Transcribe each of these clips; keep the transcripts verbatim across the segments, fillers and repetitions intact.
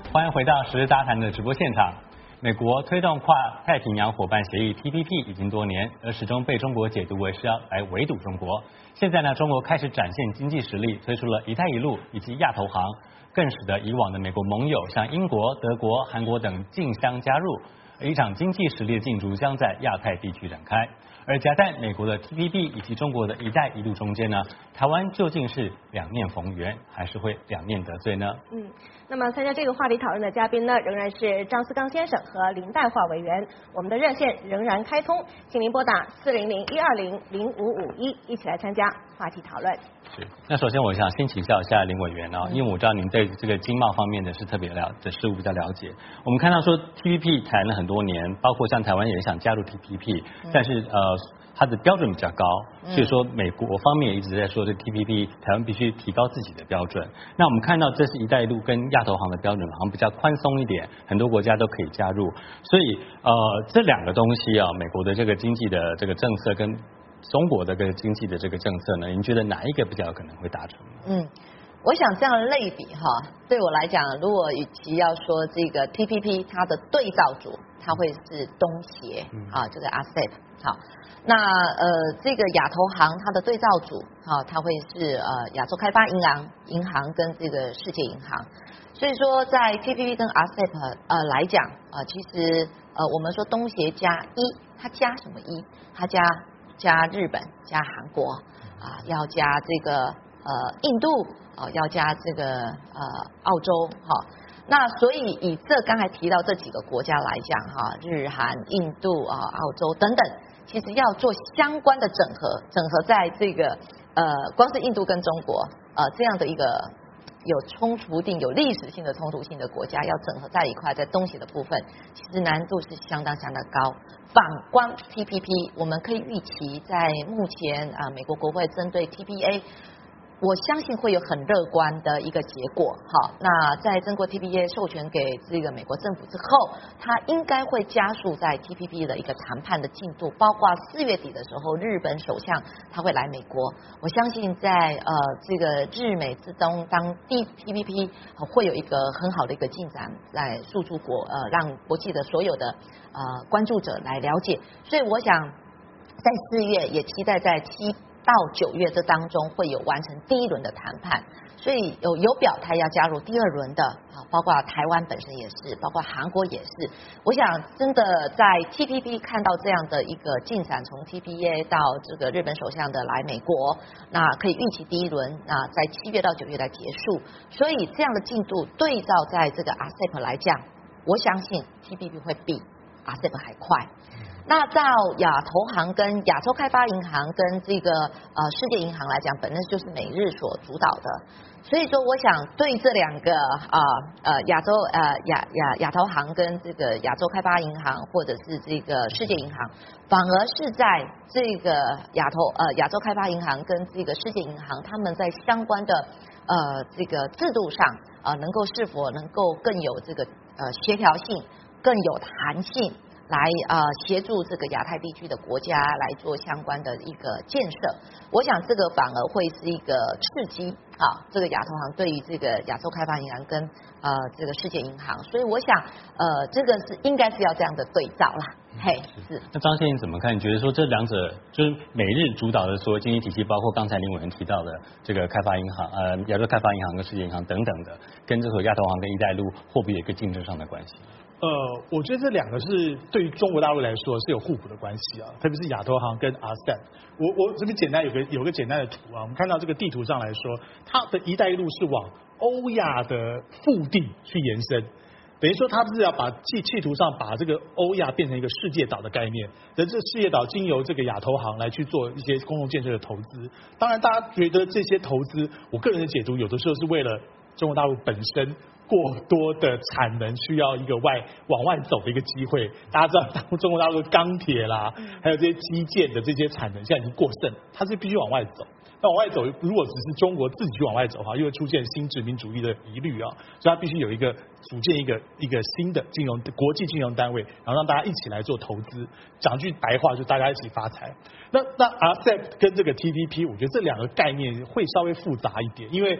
欢迎回到时事大谈的直播现场。美国推动跨太平洋伙伴协议 T P P 已经多年，而始终被中国解读为是要来围堵中国。现在呢，中国开始展现经济实力，推出了一带一路以及亚投行，更使得以往的美国盟友像英国、德国、韩国等竞相加入。一场经济实力的竞逐将在亚太地区展开。而夹在美国的 T P P 以及中国的一带一路中间呢，台湾究竟是两面逢源，还是会两面得罪呢？ 嗯，那么参加这个话题讨论的嘉宾呢，仍然是张思刚先生和林黛华委员。我们的热线仍然开通，请您拨打四零零一二零零五五一，一起来参加话题讨论。 是，那首先我想先请教一下林委员啊，因为我知道您对这个经贸方面的是特别了的事物比较了解。我们看到说 T P P 谈了很多年，包括像台湾也想加入 T P P， 但是呃它的标准比较高，所以说美国方面也一直在说这 T P P 台湾必须提高自己的标准。那我们看到这是一带一路跟亚投行的标准好像比较宽松一点，很多国家都可以加入，所以呃这两个东西啊，美国的这个经济的这个政策跟中国的这个经济的这个政策呢，您觉得哪一个比较有可能会达成？ 嗯，我想这样的类比哈，对我来讲，如果与其要说这个 T P P 它的对照组，它会是东协啊，这个 A S E P 好，那呃这个亚投行它的对照组啊，它会是呃亚洲开发银行银行跟这个世界银行。所以说在 T P P 跟 A S E P 呃来讲啊，其实呃我们说东协加一，它加什么一？它加加日本，加韩国啊，要加这个呃印度啊，要加这个呃澳洲哈。那所以以这刚才提到这几个国家来讲哈，日韩、印度啊、澳洲等等，其实要做相关的整合，整合在这个呃光是印度跟中国呃这样的一个有冲突定、有历史性的冲突性的国家，要整合在一块，在东协的部分，其实难度是相当相当高。反观 T P P， 我们可以预期，在目前啊，美国国会针对 T P A， 我相信会有很乐观的一个结果。好，那在经过 T P A 授权给这个美国政府之后，它应该会加速在 T P P 的一个谈判的进度，包括四月底的时候，日本首相他会来美国。我相信在呃这个日美之中，当 T P P 会有一个很好的一个进展，在诉诸国呃让国际的所有的呃关注者来了解。所以我想在四月也期待在七到九月这当中会有完成第一轮的谈判，所以有有表态要加入第二轮的啊，包括台湾本身也是，包括韩国也是。我想真的在 T P P 看到这样的一个进展，从 T P A 到这个日本首相的来美国，那可以预期第一轮啊在七月到九月来结束，所以这样的进度对照在这个 A S E P 来讲，我相信 T P P 会比 A S E P 还快。那到亚投行跟亚洲开发银行跟这个呃世界银行来讲，本身就是美日所主导的，所以说我想对这两个啊呃亚洲呃亚亚亚投行跟这个亚洲开发银行或者是这个世界银行，反而是在这个亚投呃亚洲开发银行跟这个世界银行，他们在相关的呃这个制度上啊、呃、能够是否能够更有这个呃协调性，更有弹性。来啊、呃、协助这个亚太地区的国家来做相关的一个建设，我想这个反而会是一个刺激啊，这个亚投行对于这个亚洲开发银行跟呃这个世界银行，所以我想呃这个是应该是要这样的对照啦。嘿，是。 那张先生怎么看？你觉得说这两者就是美日主导的所有经济体系，包括刚才林委员提到的这个开发银行、呃亚洲开发银行跟世界银行等等的，跟这个亚投行跟一带一路会不会有一个竞争上的关系？ 呃，我觉得这两个是对于中国大陆来说是有互补的关系啊，特别是亚投行跟 A S E P。我我这边简单有个有个简单的图啊，我们看到这个地图上来说，它的一带一路是往欧亚的腹地去延伸。等于说，它是要把企企图上把这个欧亚变成一个世界岛的概念，而这世界岛经由这个亚投行来去做一些公共建设的投资。当然，大家觉得这些投资，我个人的解读，有的时候是为了中国大陆本身过多的产能需要一个外往外走的一个机会。大家知道，中国大陆的钢铁啦，还有这些基建的这些产能现在已经过剩，它是必须往外走。那往外走，如果只是中国自己去往外走的话，又会出现新殖民主义的疑虑啊，所以它必须有一个组建一个一个新的金融国际金融单位，然后让大家一起来做投资。讲句白话，就大家一起发财。那那 A S E P 跟这个 T P P， 我觉得这两个概念会稍微复杂一点，因为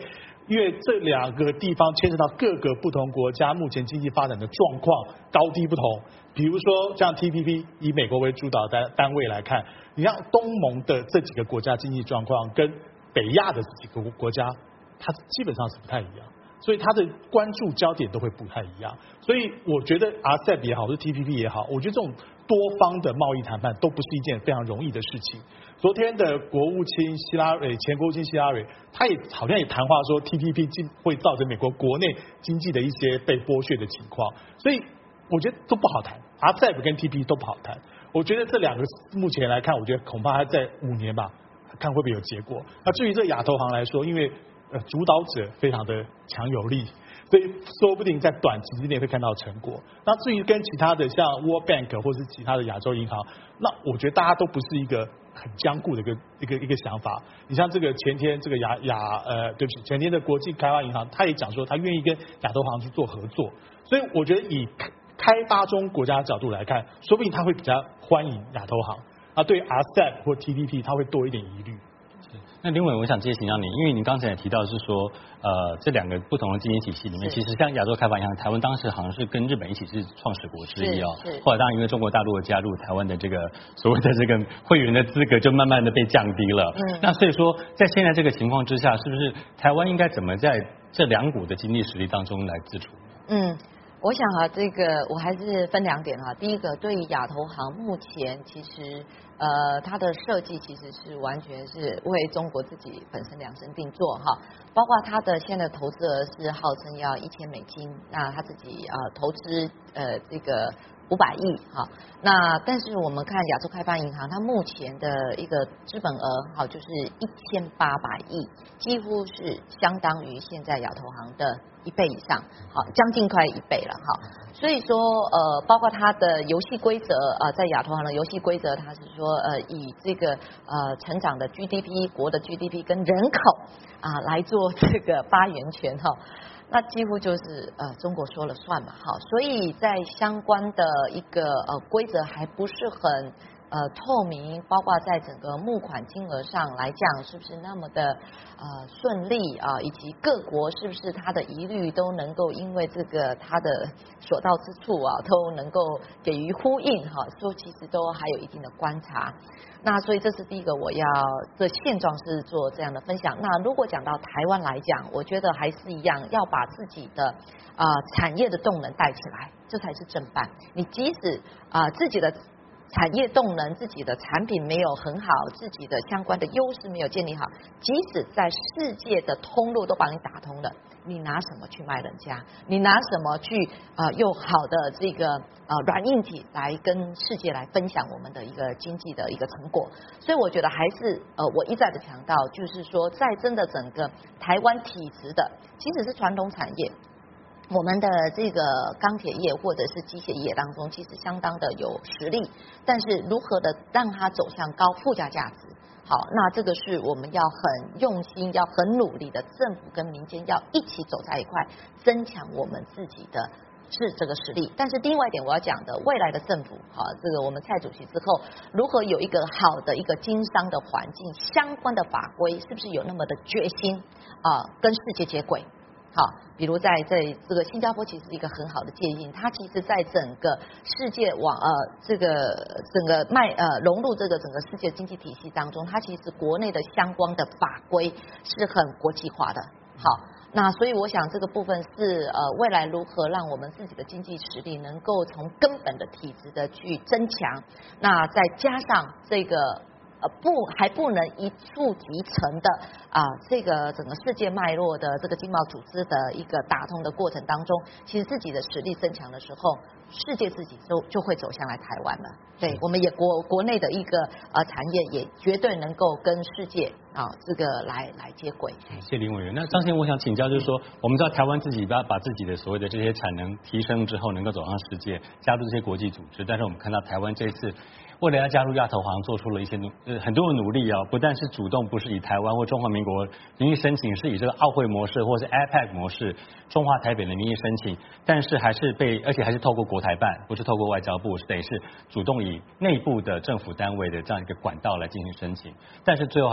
因为这两个地方牵涉到各个不同国家目前经济发展的状况高低不同。比如说像 T P P 以美国为主导单单位来看，你像东盟的这几个国家经济状况跟北亚的这几个国家，它基本上是不太一样，所以它的关注焦点都会不太一样。所以我觉得 R C E P 也好，或者 T P P 也好，我觉得这种多方的贸易谈判都不是一件非常容易的事情。昨天的国务卿希拉蕊，前国务卿希拉蕊，他也好像也谈话说 T P P 会造成美国国内经济的一些被剥削的情况，所以我觉得都不好谈。R C E P 跟 T P P 都不好谈。我觉得这两个目前来看，我觉得恐怕还在五年吧，看会不会有结果。那至于这亚投行来说，因为呃主导者非常的强有力，所以说不定在短期之内会看到成果。那至于跟其他的像 World Bank 或是其他的亚洲银行，那我觉得大家都不是一个很僵固的一个一个一个想法。你像这个前天这个亚亚呃对不起，前天的国际开发银行，他也讲说他愿意跟亚投行去做合作。所以我觉得以开发中国家的角度来看，说不定他会比较欢迎亚投行。啊，对 R C E P 或 T P P 他会多一点疑虑。 那林伟，我想接请教你，因为你刚才也提到是说，呃，这两个不同的经济体系里面，其实像亚洲开发银行，台湾当时好像是跟日本一起是创始国之一哦。后来当然因为中国大陆的加入，台湾的这个所谓的这个会员的资格就慢慢的被降低了。嗯。那所以说，在现在这个情况之下，是不是台湾应该怎么在这两股的经济实力当中来自处？ 嗯。我想啊，这个我还是分两点哈。第一个，对于亚投行目前其实呃它的设计其实是完全是为中国自己本身量身定做哈，包括它的现在投资额是号称要一千美金，那他自己呃投资呃这个五百亿哈。那但是我们看亚洲开发银行，它目前的一个资本额好就是一千八百亿，几乎是相当于现在亚投行的一倍以上，好，将近快一倍了哈。所以说呃，包括它的游戏规则啊，在亚投行的游戏规则，它是说呃以这个呃成长的 G D P 国的 G D P 跟人口啊来做这个发言权哈。那几乎就是呃中国说了算嘛，好，所以在相关的一个呃规则还不是很呃透明，包括在整个募款金额上来讲是不是那么的呃顺利啊，以及各国是不是它的疑虑都能够因为这个它的所到之处啊都能够给予呼应哈，说其实都还有一定的观察。那所以这是第一个我要这现状是做这样的分享。那如果讲到台湾来讲，我觉得还是一样要把自己的啊、呃、产业的动能带起来，这才是正办。你即使啊、呃、自己的产业动能，自己的产品没有很好，自己的相关的优势没有建立好，即使在世界的通路都把你打通了，你拿什么去卖人家？你拿什么去啊、呃、用好的这个呃软硬体来跟世界来分享我们的一个经济的一个成果？所以我觉得还是呃我一再的强调，就是说在真的整个台湾体制的，即使是传统产业。我们的这个钢铁业或者是机械业当中，其实相当的有实力，但是如何的让它走向高附加价值，好，那这个是我们要很用心、要很努力的，政府跟民间要一起走在一块，增强我们自己的是这个实力。但是另外一点我要讲的，未来的政府，好，这个我们蔡主席之后，如何有一个好的一个经商的环境，相关的法规是不是有那么的决心啊，跟世界接轨？好，比如在这这个新加坡其实是一个很好的建议，它其实在整个世界往呃这个整个迈呃融入这个整个世界经济体系当中，它其实国内的相关的法规是很国际化的。好，那所以我想这个部分是呃未来如何让我们自己的经济实力能够从根本的体制的去增强，那再加上这个。呃不还不能一触即成的啊，这个整个世界脉络的这个经贸组织的一个打通的过程当中，其实自己的实力增强的时候，世界自己就就会走向来台湾了。对，我们也国国内的一个呃产业也绝对能够跟世界啊这个来来接轨。 谢谢林委员。那张先生我想请教，就是说我们知道台湾自己把把自己的所谓的这些产能提升之后，能够走向世界，加入这些国际组织，但是我们看到台湾这次。为了要加入亚投行，做出了一些努呃很多的努力啊，不但是主动，不是以台湾或中华民国名义申请，是以这个奥会模式或是 A P E C 模式，中华台北的名义申请，但是还是被，而且还是透过国台办，不是透过外交部，是得是主动以内部的政府单位的这样一个管道来进行申请，但是最后还是被打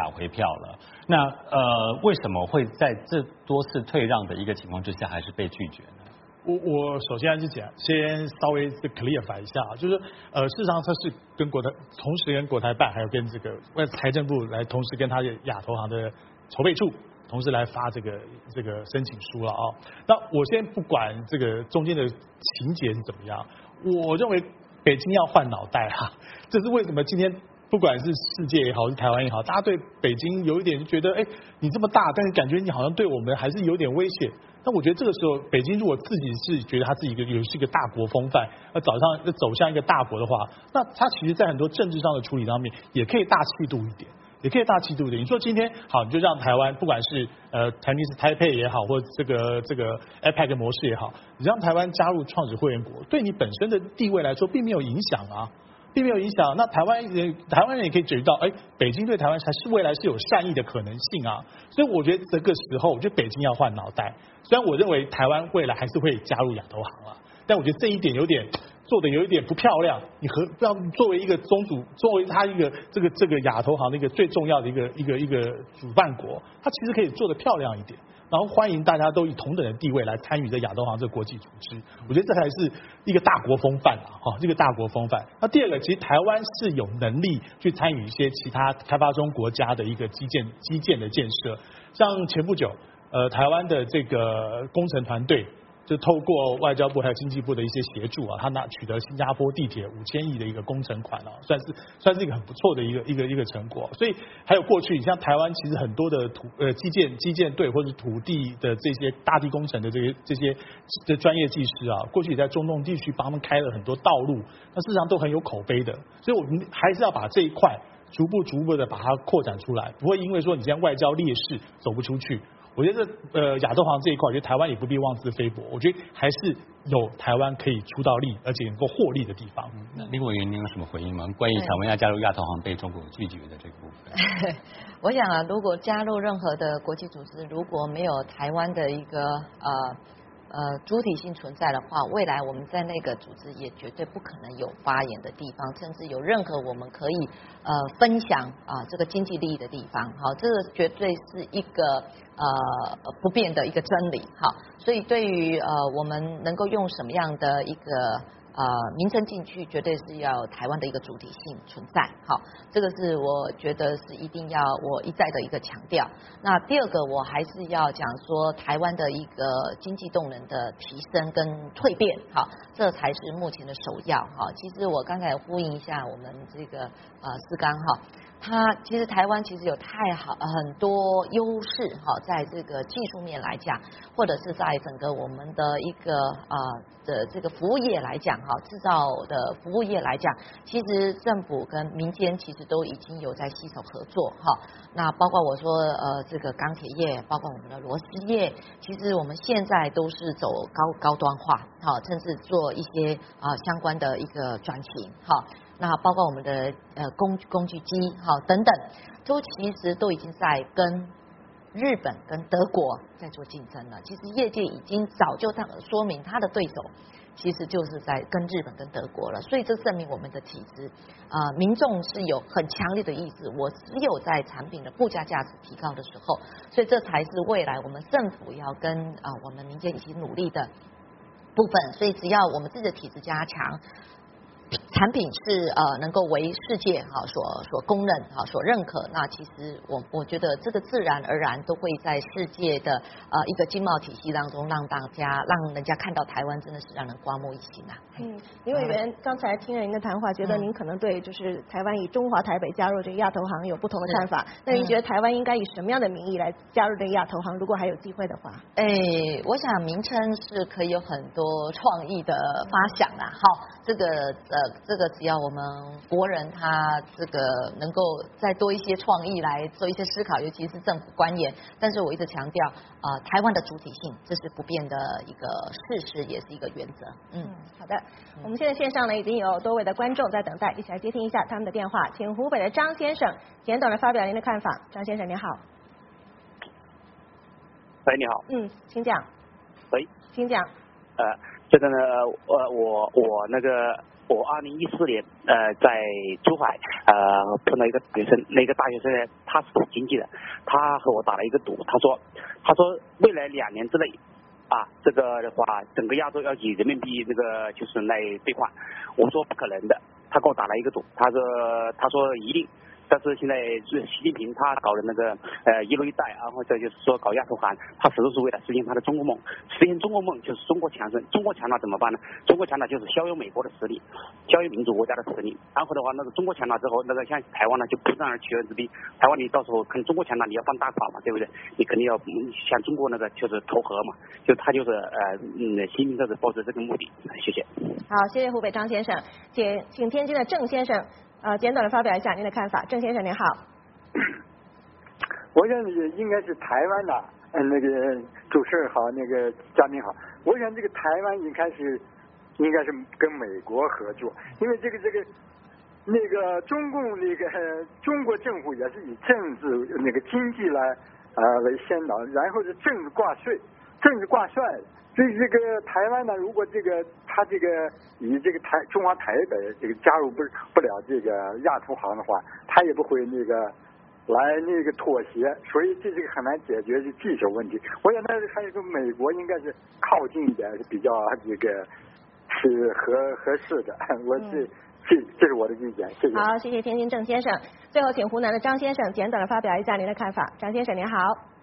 打回票了。那呃，为什么会在这多次退让的一个情况之下，还是被拒绝呢？ 我我首先之前先稍微 clarify 一下啊，就是呃，事实上它是跟国台同时跟国台办还有跟这个为财政部来同时跟他的亚投行的筹备处同时来发这个这个申请书了啊。那我先不管这个中间的情节是怎么样，我认为北京要换脑袋啊，这是为什么今天不管是世界也好是台湾也好，大家对北京有一点就觉得，哎，你这么大，但是感觉你好像对我们还是有点威胁。那我觉得这个时候，北京如果自己是觉得他自己一个也是一个大国风范，要走上要走向一个大国的话，那他其实在很多政治上的处理上面也可以大气度一点，也可以大气度一点。你说今天好，你就让台湾不管是呃台北是台北也好，或者这个这个 A P E C 模式也好，你让台湾加入创始会员国，对你本身的地位来说并没有影响啊。并没有影响，那台湾人台湾人也可以觉得到，哎，北京对台湾才是未来是有善意的可能性啊，所以我觉得这个时候，我觉得北京要换脑袋。虽然我认为台湾未来还是会加入亚投行了，但我觉得这一点有点做的有一点不漂亮。你何要作为一个宗主，作为他一个这个这个亚投行的一个最重要的一个一个一个主办国，他其实可以做的漂亮一点。然后欢迎大家都以同等的地位来参与这亚投行这个国际组织，我觉得这才是一个大国风范啊！哈，这个大国风范。那第二个，其实台湾是有能力去参与一些其他开发中国家的一个基建基建的建设，像前不久，呃，台湾的这个工程团队就透过外交部还有经济部的一些协助啊，他拿取得新加坡地铁五千亿的一个工程款啊，算是算是一个很不错的一个一个一个成果。所以还有过去像台湾其实很多的土呃基建基建队或者土地的这些大地工程的这些这些的专业技师啊，过去也在中东地区帮他们开了很多道路，那事实上都很有口碑的。所以我们还是要把这一块逐步逐步的把它扩展出来，不会因为说你现在外交劣势走不出去。我觉得呃亚投行这一块，我觉得台湾也不必妄自菲薄，我觉得还是有台湾可以出到力，而且能够获利的地方。 那林委员，您有什么回应吗？关于台湾要加入亚投行被中国拒绝的这个部分？ 我想啊，如果加入任何的国际组织，如果没有台湾的一个呃呃主体性存在的话，未来我们在那个组织也绝对不可能有发言的地方，甚至有任何我们可以呃分享啊这个经济利益的地方。好，这个绝对是一个呃不变的一个真理。好，所以对于呃我们能够用什么样的一个呃名称进去，绝对是要台湾的一个主体性存在。好，这个是我觉得是一定要我一再的一个强调。那第二个，我还是要讲说台湾的一个经济动能的提升跟蜕变。好，这才是目前的首要。好，其实我刚才呼应一下我们这个呃思刚哈。它其实台湾其实有太好很多优势哈，在这个技术面来讲，或者是在整个我们的一个啊的这个服务业来讲哈，制造的服务业来讲，其实政府跟民间其实都已经有在携手合作哈。那包括我说呃这个钢铁业，包括我们的螺丝业，其实我们现在都是走高高端化哈，甚至做一些啊相关的一个转型哈。那包括我们的呃工工具机好等等，都其实都已经在跟日本跟德国在做竞争了。其实业界已经早就说明他的对手其实就是在跟日本跟德国了，所以这证明我们的体制啊、呃、民众是有很强烈的意志，我只有在产品的附加价值提高的时候，所以这才是未来我们政府要跟啊、呃、我们民间一起努力的部分。所以只要我们自己的体制加强，产品是呃能够为世界哈所所公认哈所认可，那其实我我觉得这个自然而然都会在世界的呃一个经贸体系当中，让大家让人家看到台湾真的是让人刮目一新啊。 嗯，林委员刚才听了您的谈话，觉得您可能对就是台湾以中华台北加入这个亚投行有不同的看法。那您觉得台湾应该以什么样的名义来加入这个亚投行？如果还有机会的话， 哎，我想名称是可以有很多创意的发想啦。好，这个呃这个只要我们国人他这个能够再多一些创意来做一些思考，尤其是政府官员。但是我一直强调啊、呃，台湾的主体性这是不变的一个事实，也是一个原则。嗯， 嗯好的。我们现在线上呢已经有多位的观众在等待，一起来接听一下他们的电话。请湖北的张先生简短的发表您的看法。张先生您好。 喂，你好。 嗯，请讲。 喂， 请讲。 呃，这个呢，呃，我我那个我二零一四年呃在珠海呃碰到一个学生，那个大学生呢他是懂经济的，他和我打了一个赌，他说他说未来两年之内啊这个的话整个亚洲要以人民币那个就是来兑换，我说不可能的，他跟我打了一个赌，他说他说一定。但是现在是习近平他搞的那个呃一路一带，然后这就是说搞亚投行，他始终是为了实现他的中国梦。实现中国梦就是中国强盛，中国强大怎么办呢？中国强大就是削弱美国的实力，削弱民主国家的实力。然后的话，那个中国强大之后，那个像台湾呢就不战而屈人之兵。台湾你到时候看中国强大，你要放大款嘛，对不对？你肯定要向中国那个就是投降嘛，就他就是呃嗯习近平这是抱着这个目的。谢谢。 好，谢谢湖北张先生，请请天津的郑先生。呃，简短的发表一下您的看法，郑先生您好。 我想应该是台湾的，嗯，那个主持人好，那个嘉宾好。我想这个台湾应该是应该是跟美国合作，因为这个这个那个中共那个中国政府也是以政治那个经济来呃为先导，然后是政治挂帅，政治挂帅。所以这个台湾呢，如果这个他这个以这个台中华台北这个加入不不了这个亚投行的话，他也不会那个来那个妥协，所以这是个很难解决的技术问题。我想呢，还有个美国应该是靠近一点是比较这个是合合适的。我这这这是我的意见，谢谢。 好，谢谢天津郑先生。最后，请湖南的张先生简短的发表一下您的看法。张先生您好。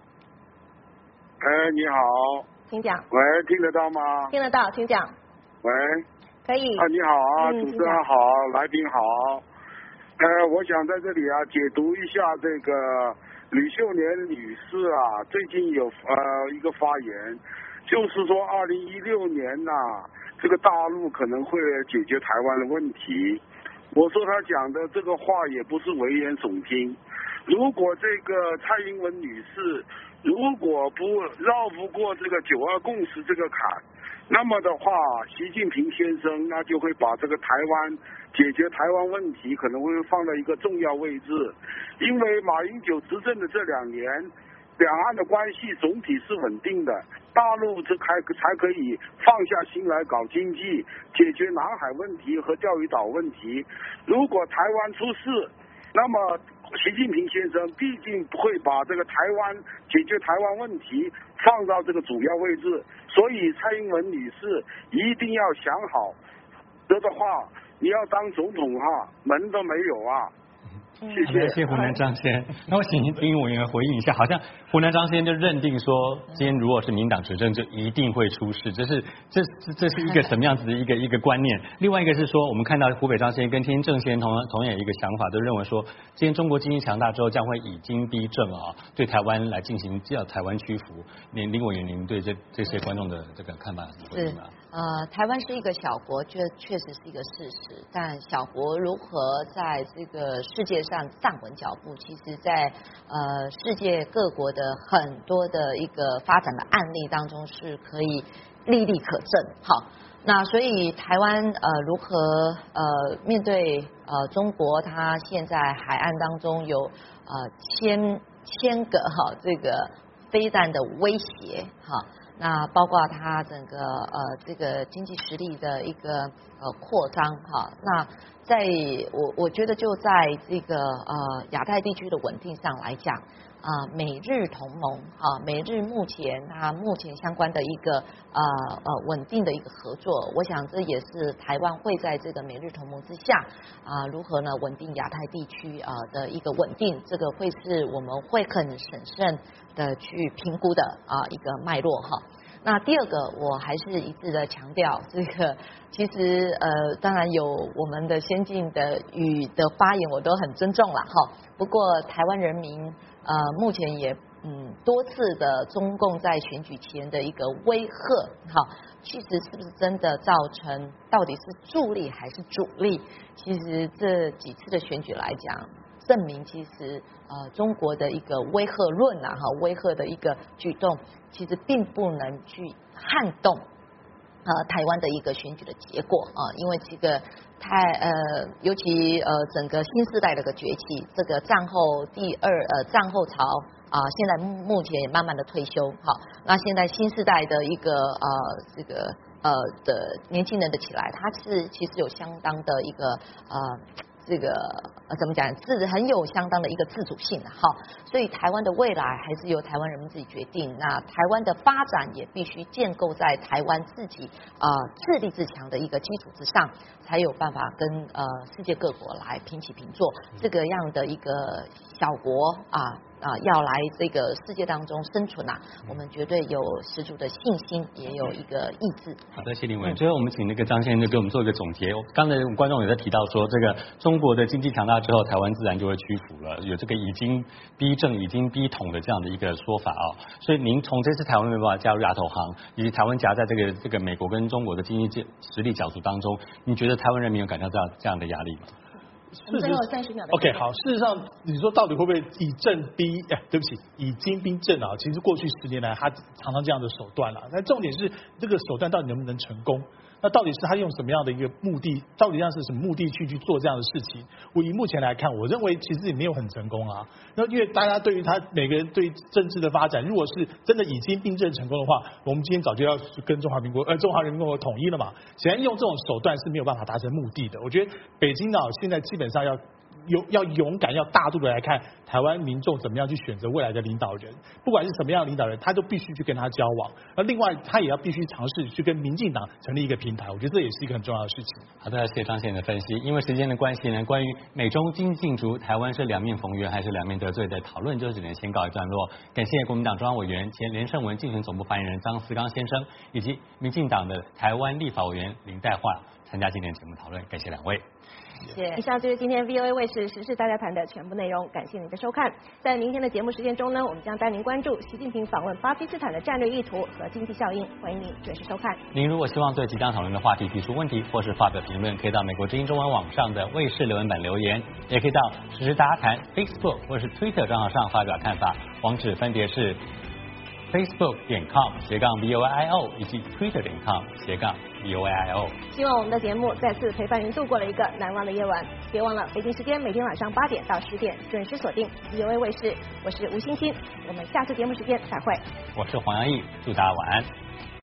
哎，你好。 请讲。 喂，听得到吗？ 听得到，请讲。 喂。 可以。 啊，你好啊， 嗯、 主持人好，来宾好。呃，我想在这里啊解读一下这个吕秀莲女士啊，最近有呃一个发言，就是说二零一六年呐、啊，这个大陆可能会解决台湾的问题。我说他讲的这个话也不是危言耸听。如果这个蔡英文女士如果不绕不过这个九二共识这个坎，那么的话，习近平先生那就会把这个台湾解决台湾问题可能会放在一个重要位置，因为马英九执政的这两年，两岸的关系总体是稳定的，大陆这才才可以放下心来搞经济，解决南海问题和钓鱼岛问题。如果台湾出事，那么习近平先生毕竟不会把这个台湾解决台湾问题放到这个主要位置，所以蔡英文女士一定要想好，这的话你要当总统哈，门都没有啊。谢谢。 谢谢湖南张先。那我请丁委员回应一下，好像湖南张先就认定说，今天如果是民党执政，就一定会出事，这是这这是一个什么样子的一个一个观念？另外一个是说，我们看到湖北张先跟天津郑先同同样有一个想法，都认为说，今天中国经济强大之后，将会以经逼政啊，对台湾来进行叫台湾屈服。您林委员，您对这这些观众的这个看法是什么？ 呃，台湾是一个小国，确确实是一个事实。但小国如何在这个世界上站稳脚步，其实在呃世界各国的很多的一个发展的案例当中是可以历历可证。好，那所以台湾呃如何呃面对呃中国，它现在海岸当中有呃千千个哈这个飞弹的威胁哈。那包括它整个呃这个经济实力的一个呃扩张哈，那在我我觉得就在这个呃亚太地区的稳定上来讲啊、呃，美日同盟啊，美日目前它目前相关的一个呃呃稳定的一个合作，我想这也是台湾会在这个美日同盟之下啊、呃、如何呢稳定亚太地区啊、呃、的一个稳定，这个会是我们会很审慎的去评估的啊、呃、一个脉络哈。那第二个，我还是一致的强调，这个其实呃，当然有我们的先进的语的发言，我都很尊重了哈。不过台湾人民呃，目前也嗯多次的中共在选举前的一个威吓，哈，其实是不是真的造成到底是助力还是主力？其实这几次的选举来讲，证明其实呃中国的一个威吓论啊哈，威吓的一个举动。其实并不能去撼动呃台湾的一个选举的结果啊、呃，因为这个太呃，尤其呃整个新时代的一个崛起，这个战后第二呃战后潮啊、呃，现在目前也慢慢的退休，好，那现在新时代的一个呃这个呃的年轻人的起来，它是其实有相当的一个呃这个呃怎么讲，自很有相当的一个自主性哈。所以台湾的未来还是由台湾人民自己决定。那台湾的发展也必须建构在台湾自己啊、呃、自立自强的一个基础之上，才有办法跟呃世界各国来平起平坐。这个样的一个小国啊。啊，要来这个世界当中生存啊，我们绝对有十足的信心，也有一个意志。 好的，谢林委员。最后我们请那个张先生给我们做一个总结。刚才观众也在提到说，这个中国的经济强大之后，台湾自然就会屈服了，有这个已经逼正、已经逼统的这样的一个说法啊。所以您从这次台湾没办法加入亚投行，以及台湾夹在这个这个美国跟中国的经济实力角逐当中，你觉得台湾人民有感到这样这样的压力吗？ 最后三十秒的 OK 好，事实上你说到底会不会以正逼？哎，对不起，以精逼正啊？其实过去十年来，他常常这样的手段了。但重点是这个手段到底能不能成功？那到底是他用什么样的一个目的？到底上是什么目的去去做这样的事情？我以目前来看，我认为其实也没有很成功啊。那因为大家对于他每个人对政治的发展，如果是真的已经兵政成功的话，我们今天早就要跟中华民国呃中华人民共和国统一了嘛。显然用这种手段是没有办法达成目的的。我觉得北京啊现在基本上要。有要勇敢，要大度的来看台湾民众怎么样去选择未来的领导人，不管是什么样的领导人，他都必须去跟他交往。而另外，他也要必须尝试去跟民进党成立一个平台，我觉得这也是一个很重要的事情。 好的，谢谢张先生的分析。因为时间的关系呢，关于美中经济竞逐，台湾是两面逢源还是两面得罪的讨论，就只能先告一段落。感谢国民党中央委员、前连胜文竞选总部发言人张思刚先生，以及民进党的台湾立法委员林岱桦参加今天节目讨论，感谢两位。 谢谢。 以上就是今天 V O A 卫视时事大家谈的全部内容，感谢您的收看。在明天的节目时间中呢，我们将带您关注习近平访问巴基斯坦的战略意图和经济效应，欢迎您准时收看。 您如果希望对即将讨论的话题提出问题或是发表评论，可以到美国之音中文网上的卫视留言板留言，也可以到时事大家谈 Facebook 或是 Twitter 账号上发表看法，网址分别是 facebook 点 com 斜杠 V O A I O 以及 Twitter 点 com 斜杠 V O A I O。 希望我们的节目再次陪伴您度过了一个难忘的夜晚。别忘了北京时间每天晚上八点到十点准时锁定 V O A 卫视，我是吴欣欣，我们下次节目时间再会。 我是黄洋溢，祝大家晚安。